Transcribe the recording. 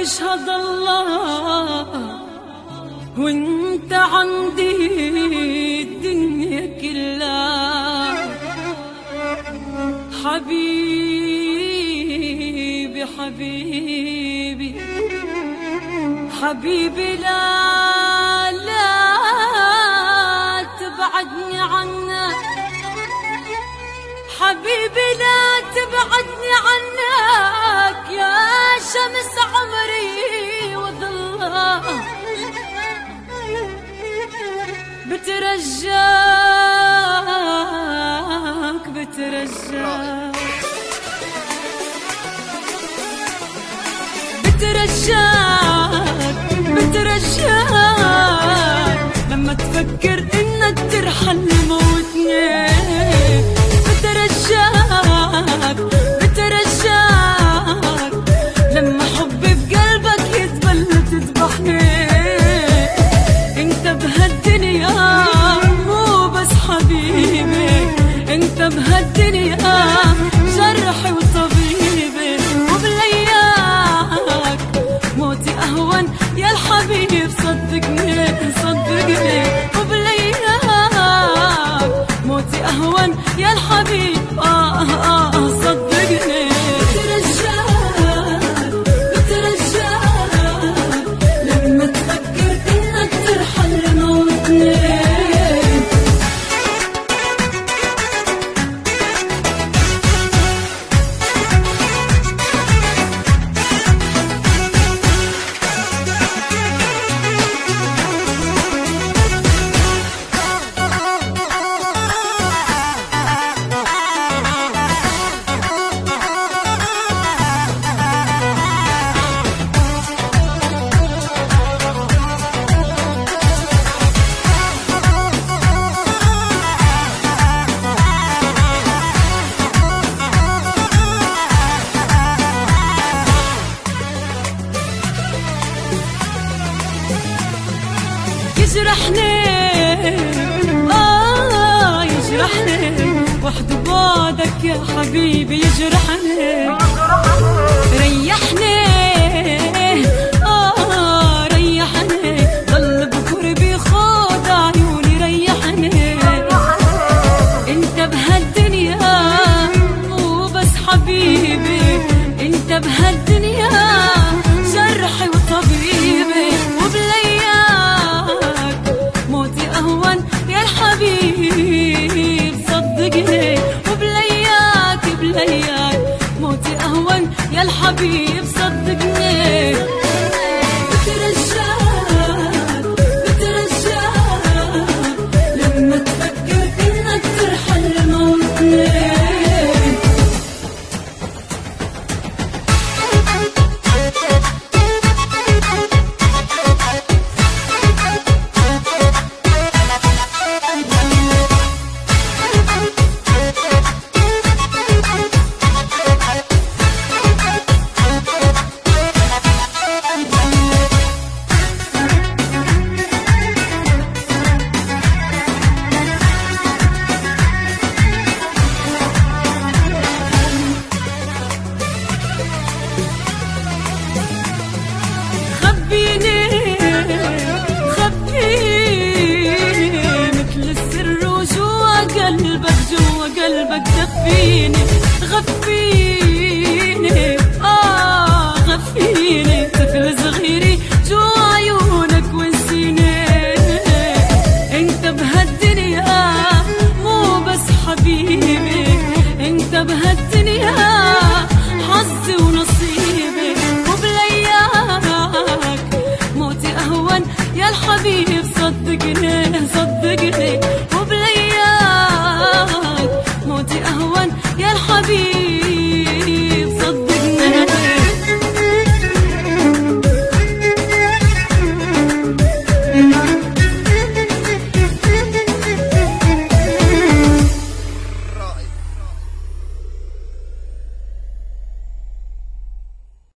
يشهد الله وانت عندي الدنيا كلها. حبيبي حبيبي حبيبي لا لا تبعدني عنك، حبيبي لا تبعدني عنك يا شمس عمري وظلها. بترجاك بترجاك بترجاك بترجاك لما تفكر انك ترحل موتني. بترجاك بترجاك لما حبي بقلبك يتبل تذبحني. انت بهالدنيا مو بس حبيبي، انت بهالدنيا جرحي وطبيبي. وبلياك موتي اهون يا الحبيب، صدقني صدقني. وبلياك موتي اهون يا الحبيب صدقني. بترجاك بترجاك لما تفكر انك ترحل موتني. يجرحني يجرحني وحد بعدك يا حبيبي يجرحني. ريحني ريحني ضل بقربي خد عيوني. ريحني انت بهالدنيا مو بس حبيبي، انت بهالدنيا جرحي وطبيبي. وبلياك موتي اهون يا الحبيب صدقني. وبلياك بلياك موتي اهون يا الحبيب صدقني. بترجاك بترجاك لما تفكر انك ترحل موتني. قلبك دفيني